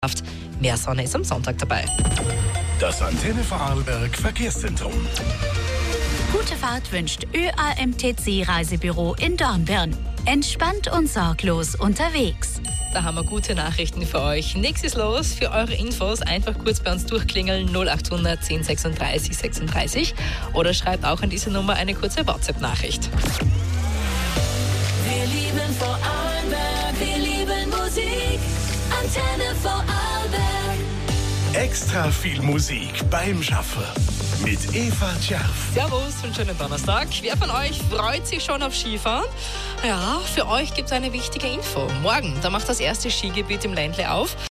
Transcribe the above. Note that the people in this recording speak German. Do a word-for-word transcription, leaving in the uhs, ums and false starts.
Mehr Sonne ist am Sonntag dabei. Das Antenne Vorarlberg Verkehrszentrum. Gute Fahrt wünscht Ö A M T C Reisebüro in Dornbirn. Entspannt und sorglos unterwegs. Da haben wir gute Nachrichten für euch. Nichts ist los. Für eure Infos einfach kurz bei uns durchklingeln null achthundert zehn sechsunddreißig sechsunddreißig oder schreibt auch an diese Nummer eine kurze WhatsApp-Nachricht. Wir lieben Vorarlberg, wir lieben Musik. Antenne Vorarlberg. Extra viel Musik beim Schaffen mit Eva Tscherf. Servus und schönen Donnerstag. Wer von euch freut sich schon auf Skifahren? Ja, für euch gibt es eine wichtige Info. Morgen, da macht das erste Skigebiet im Ländle auf.